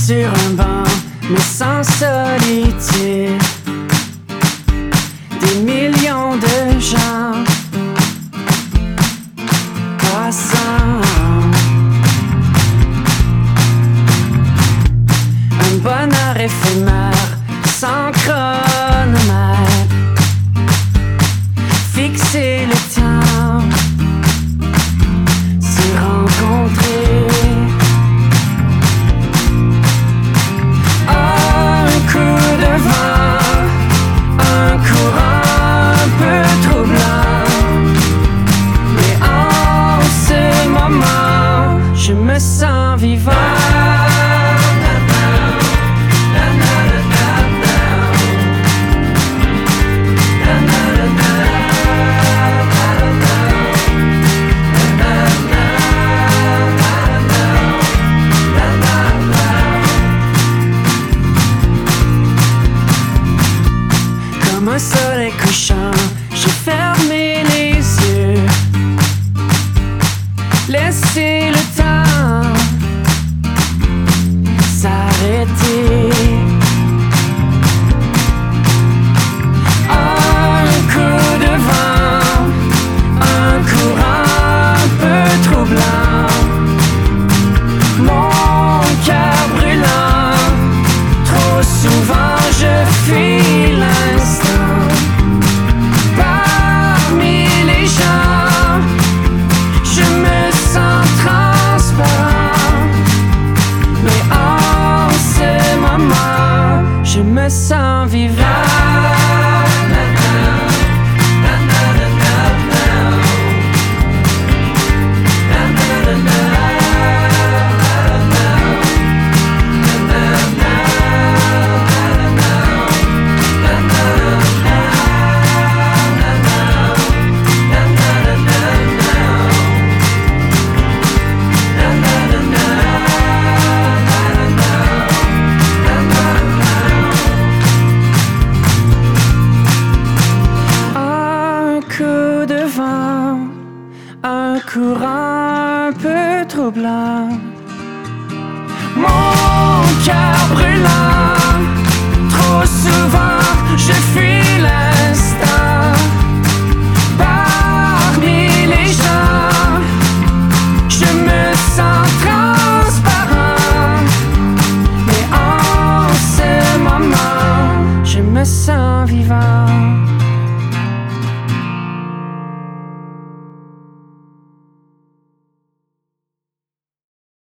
sur un banc, mais sans solitude. Des millions de gens passant. Un bonheur éphémère, sans chronomètre. Fixer le temps, se rencontrer. Un coup de vent, un courant un peu troublant. Mais en ce moment, je me sens vivant. Comme un soleil couchant, j'ai fermé les yeux, laissé le temps s'arrêter. Un coup de vent, un courant un peu troublant. Mon cœur brûlant, trop souvent je fuis l'instant. Parmi les gens, je me sens transparent. Mais en ce moment, je me sens vivant. Un courant un peu troublant. Mon cœur brûlant, trop souvent je fuis l'instant. Parmi les gens, je me sens transparent. Mais en ce moment, je me sens vivant.